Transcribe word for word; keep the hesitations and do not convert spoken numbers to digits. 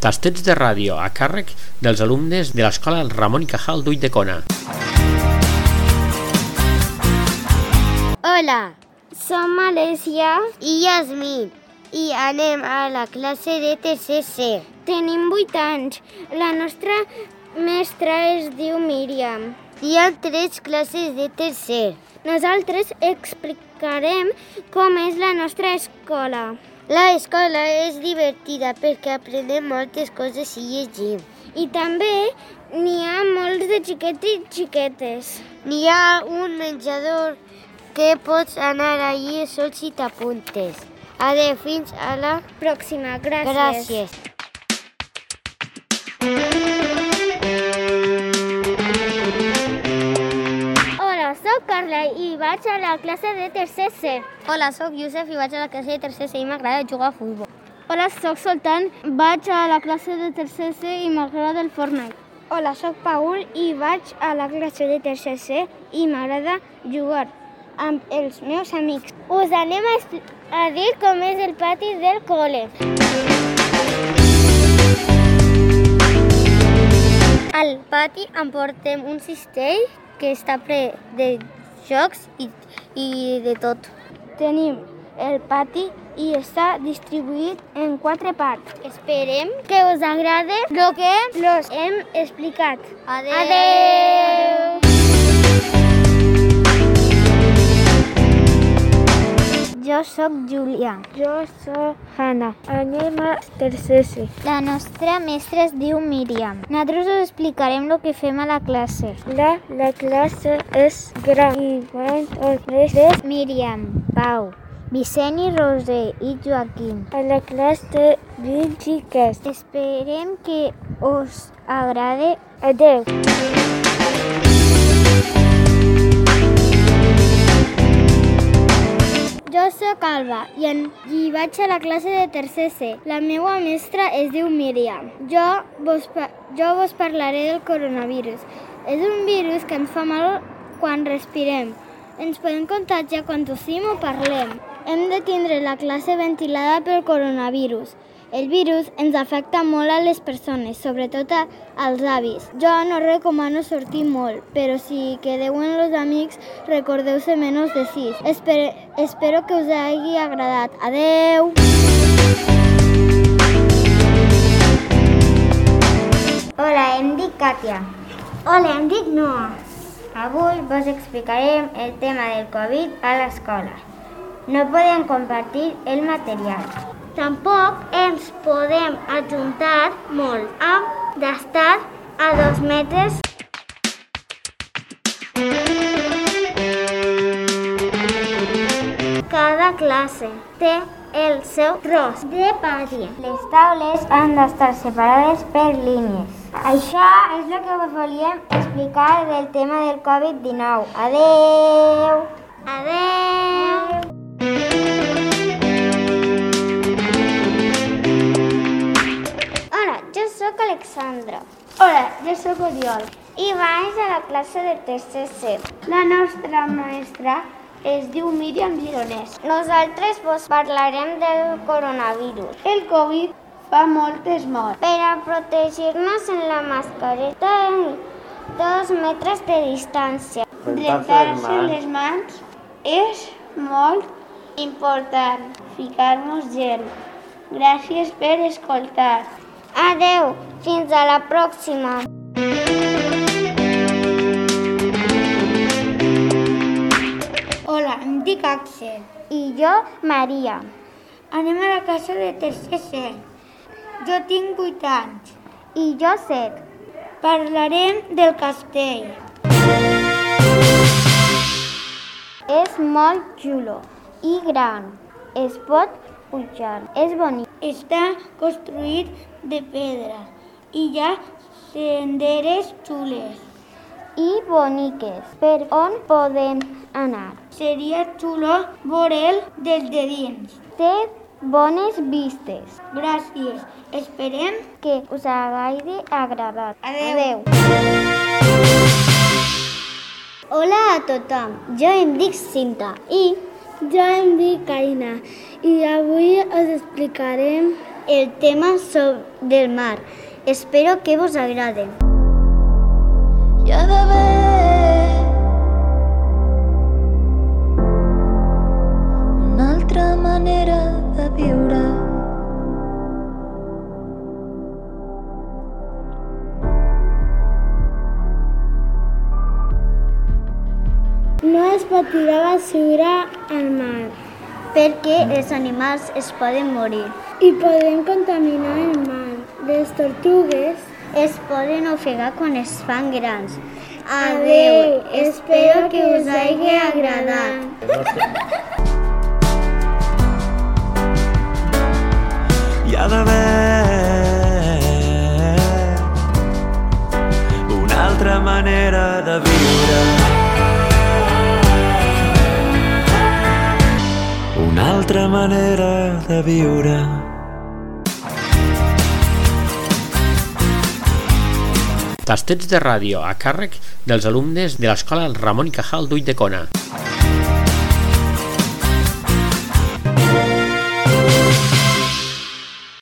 Tastets de ràdio a càrrec dels alumnes de l'Escola Ramon i Cajal d'Ulldecona. Hola, som Alessia i Yasmin i anem a la classe de tercer C. Tenim vuit anys. La nostra mestra es diu Míriam. Hi ha tres classes de tercer. Nosaltres explicarem com és la nostra escola. La escola és divertida perquè aprenem moltes coses i llegim. I també n'hi ha molts de xiquets i xiquetes. N'hi ha un menjador que pots anar allí sol si t'apuntes. Adéu, fins a la pròxima. Gràcies. Gràcies. Soc Carla i vaig a la classe de tercer C. Hola, soc Youssef i vaig a la classe de tercer C i m'agrada jugar a futbol. Hola, soc Sultan, vaig a la classe de tercer C i m'agrada el Fortnite. Hola, soc Paul i vaig a la classe de tercer C i m'agrada jugar amb els meus amics. Us anem a, a dir com és el pati del col·le. Al pati em portem un cistell que està ple de jocs i, i de tot. Tenim el pati i està distribuït en quatre parts. Esperem que us agrade el que us hem explicat. Adeu! Adeu! Jo soc Júlia. Jo soc Hanna. Anem a tercer C. La nostra mestra es diu Míriam. Nosaltres us explicarem el que fem a la classe. La, la classe és gran i van els mestres Míriam, Pau, Vicent i Roser i Joaquim. A la classe vint xiques. Esperem que us agrade. Adeu! Jo soc Alba i, en, i vaig a la classe de tercer C. La meva mestra es diu Míriam. Jo vos, jo vos parlaré del coronavirus. És un virus que ens fa mal quan respirem. Ens podem contagiar quan tossim o parlem. Hem de tindre la classe ventilada pel coronavirus. El virus ens afecta molt a les persones, sobretot als avis. Jo no recomano sortir molt, però si quedeu amb els amics, recordeu-se menys de sis. Espero, espero que us hagi agradat. Adeu! Hola, em dic Kàtia. Hola, em dic Noa. Avui vos explicarem el tema del Covid a l'escola. No podem compartir el material. Tampoc ens podem ajuntar molt. Hem d'estar a dos metres. Cada classe té el seu tros de pati. Les taules han d'estar separades per línies. Això és el que us volíem explicar del tema del Covid dinou. Adeu! Adeu! Jo soc Alexandra. Hola, jo soc Oriol. I vaig a la classe de tercer C. La nostra mestra es diu Míriam Gironès. Nosaltres vos parlarem del coronavirus. El Covid fa moltes morts. Per a protegir-nos en la mascareta i dos metres de distància. Rentar-se les mans és molt important. Ficar-nos gel. Gràcies per escoltar. Adeu, fins a la pròxima. Hola, em dic Axel. I jo, Maria. Anem a la classe de tercer C. Jo tinc vuit anys. I jo set. Parlarem del castell. És molt xulo i gran. Es pot pujar. És bonic. Està construït de pedra i hi ha senderes xules i boniques. Per on podem anar? Seria xulo veure'l des de dins. Té bones vistes. Gràcies. Esperem que us hagi agradat. Adeu. Adeu. Hola a tothom. Jo em dic Cinta i Jo em dic Aina i avui us explicarem el tema del mar. Espero que vos agrade. Hi ha d'haver una altra manera de viure. No es pot tirar basura al mar, perquè els animals es poden morir. I podem contaminar el mar. Les tortugues es poden ofegar quan es fan grans. Adeu, espero que us hagi agradat. Hi ha d'haver una altra manera de viure. Una altra manera de viure. Tastets de ràdio a càrrec dels alumnes de l'Escola Ramón y Cajal d'Ulldecona.